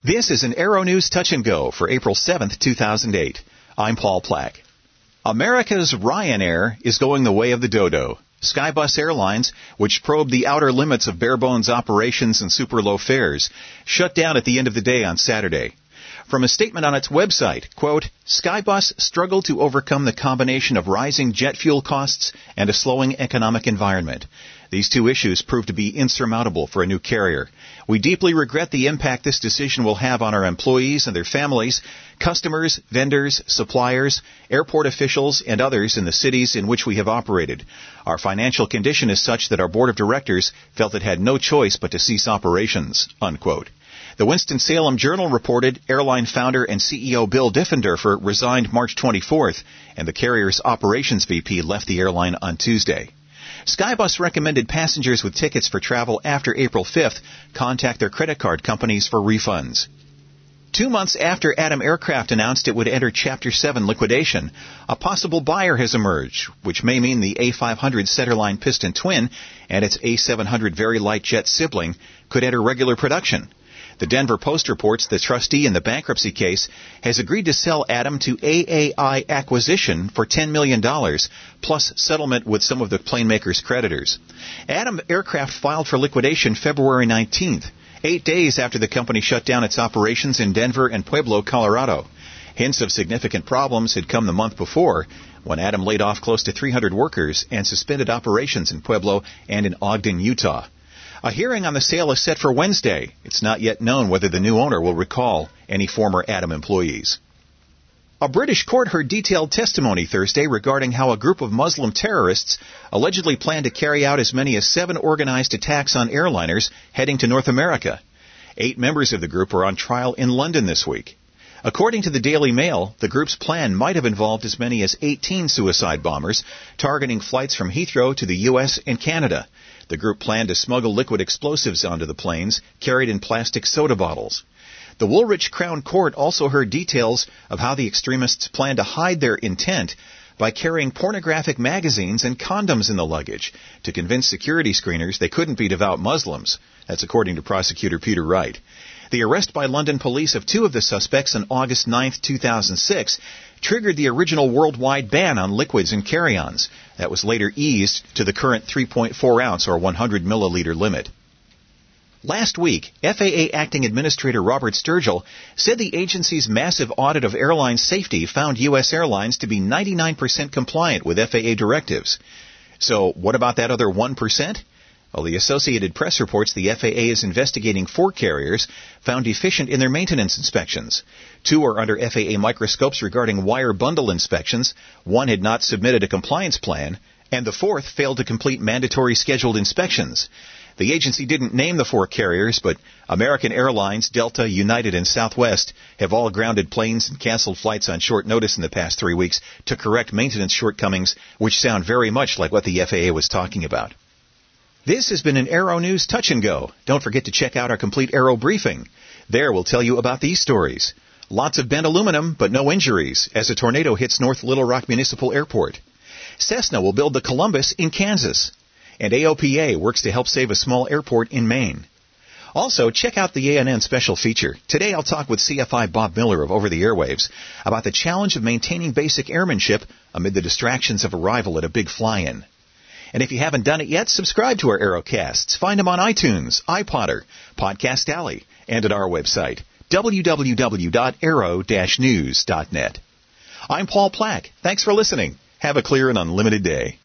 This is an Aero News Touch and Go for April 7th, 2008. I'm Paul Plack. America's Ryanair is going the way of the dodo. Skybus Airlines, which probed the outer limits of bare-bones operations and super low fares, shut down at the end of the day on Saturday. From a statement on its website, quote, Skybus struggled to overcome the combination of rising jet fuel costs and a slowing economic environment. These two issues proved to be insurmountable for a new carrier. We deeply regret the impact this decision will have on our employees and their families, customers, vendors, suppliers, airport officials, and others in the cities in which we have operated. Our financial condition is such that our board of directors felt it had no choice but to cease operations, unquote. The Winston-Salem Journal reported airline founder and CEO Bill Diffenderfer resigned March 24th, and the carrier's operations VP left the airline on Tuesday. Skybus recommended passengers with tickets for travel after April 5th contact their credit card companies for refunds. 2 months after Atom Aircraft announced it would enter Chapter 7 liquidation, a possible buyer has emerged, which may mean the A500 centerline piston twin and its A700 very light jet sibling could enter regular production. The Denver Post reports the trustee in the bankruptcy case has agreed to sell Atom to AAI Acquisition for $10 million, plus settlement with some of the plane maker's creditors. Atom Aircraft filed for liquidation February 19th, 8 days after the company shut down its operations in Denver and Pueblo, Colorado. Hints of significant problems had come the month before, when Atom laid off close to 300 workers and suspended operations in Pueblo and in Ogden, Utah. A hearing on the sale is set for Wednesday. It's not yet known whether the new owner will recall any former Atom employees. A British court heard detailed testimony Thursday regarding how a group of Muslim terrorists allegedly planned to carry out as many as 7 organized attacks on airliners heading to North America. 8 members of the group are on trial in London this week. According to the Daily Mail, the group's plan might have involved as many as 18 suicide bombers targeting flights from Heathrow to the U.S. and Canada. The group planned to smuggle liquid explosives onto the planes, carried in plastic soda bottles. The Woolwich Crown Court also heard details of how the extremists planned to hide their intent by carrying pornographic magazines and condoms in the luggage to convince security screeners they couldn't be devout Muslims. That's according to prosecutor Peter Wright. The arrest by London police of 2 of the suspects on August 9, 2006, triggered the original worldwide ban on liquids and carry-ons. That was later eased to the current 3.4-ounce or 100 milliliter limit. Last week, FAA Acting Administrator Robert Sturgill said the agency's massive audit of airline safety found U.S. airlines to be 99% compliant with FAA directives. So what about that other 1%? Well, the Associated Press reports the FAA is investigating 4 carriers found deficient in their maintenance inspections. 2 are under FAA microscopes regarding wire bundle inspections. 1 had not submitted a compliance plan, and the 4th failed to complete mandatory scheduled inspections. The agency didn't name the 4 carriers, but American Airlines, Delta, United, and Southwest have all grounded planes and canceled flights on short notice in the past 3 weeks to correct maintenance shortcomings, which sound very much like what the FAA was talking about. This has been an Aero News Touch and Go. Don't forget to check out our complete Aero briefing. There we'll tell you about these stories. Lots of bent aluminum, but no injuries, as a tornado hits North Little Rock Municipal Airport. Cessna will build the Columbus in Kansas. And AOPA works to help save a small airport in Maine. Also, check out the ANN special feature. Today I'll talk with CFI Bob Miller of Over the Airwaves about the challenge of maintaining basic airmanship amid the distractions of arrival at a big fly-in. And if you haven't done it yet, subscribe to our Aerocasts. Find them on iTunes, iPodder, Podcast Alley, and at our website, www.aero-news.net. I'm Paul Plack. Thanks for listening. Have a clear and unlimited day.